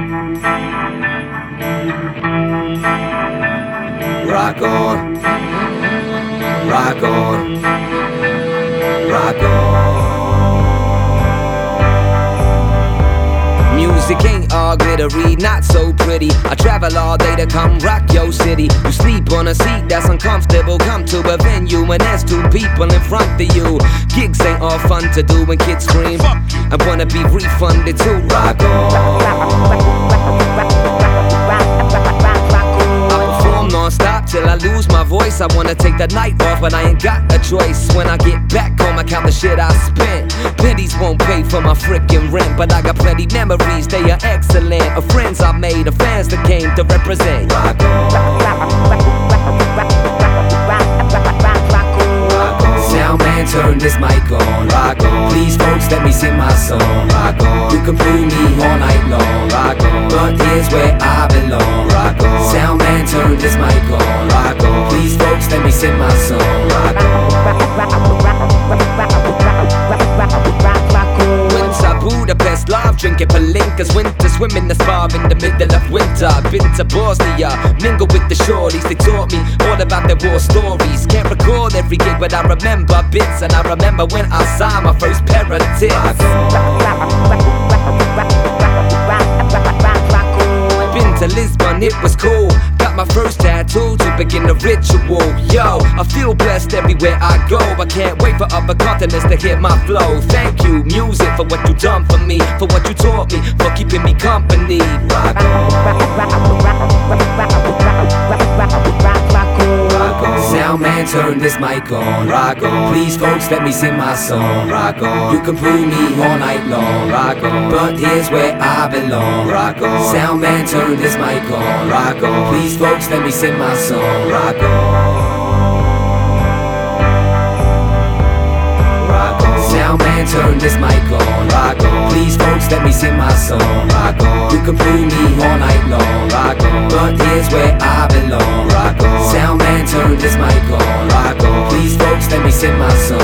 Rock on, rock on, rock on. Music ain't all glittery, not so pretty. I travel all day to come rock your city. You sleep on a seat that's uncomfortable. Come to a venue and there's two people in front of you. Gigs ain't all fun to do when kids scream. I wanna be refunded too. Rock on. Non-stop till I lose my voice. I wanna take the night off, but I ain't got a choice. When I get back home, I count the shit I spent. Pennies won't pay for my frickin' rent, but I got plenty memories, they are excellent. Of friends I made, of fans that came to represent. Rock on. Sound man, turn this mic on. Rock on. Please folks, let me sing my song. Rock on. You can fool me all night long. Rock on. But here's where I belong. Rock on. Sound man, turn this mic on. Rock on. Please folks, let me sing my song. Rock on. Winter Budapest, love drinking Palinkas. Winter swimming the spa in the middle of winter. Been to Bosnia, mingle with the shorties. They taught me all about their war stories. Can't record every gig, but I remember bits. And I remember when I saw my first pair of tits. Been to Lisbon, it was cool. Got my first tattoo to begin the ritual. Yo, I feel blessed everywhere I go. I can't wait for other continents to hear my flow. Thank you, music, for what you done for me, for what you taught me, for keeping me company. Rock on. Sound man, turn this mic on. Rock on. Please folks, let me sing my song. Rock on. You can fool me all night long. Rock on. But here's where I belong. Rock on. Sound man, turn this mic on. Rock on. Please folks, let me sing my song. Rock on. Sound man, turn this mic on. Rock on. Please folks, let me sing my song. Rock on. You can fool me all night long. Rock on. But here's where I belong. Rock on. Sound man, turn this mic on. Rock on. Please folks, let me sing my song.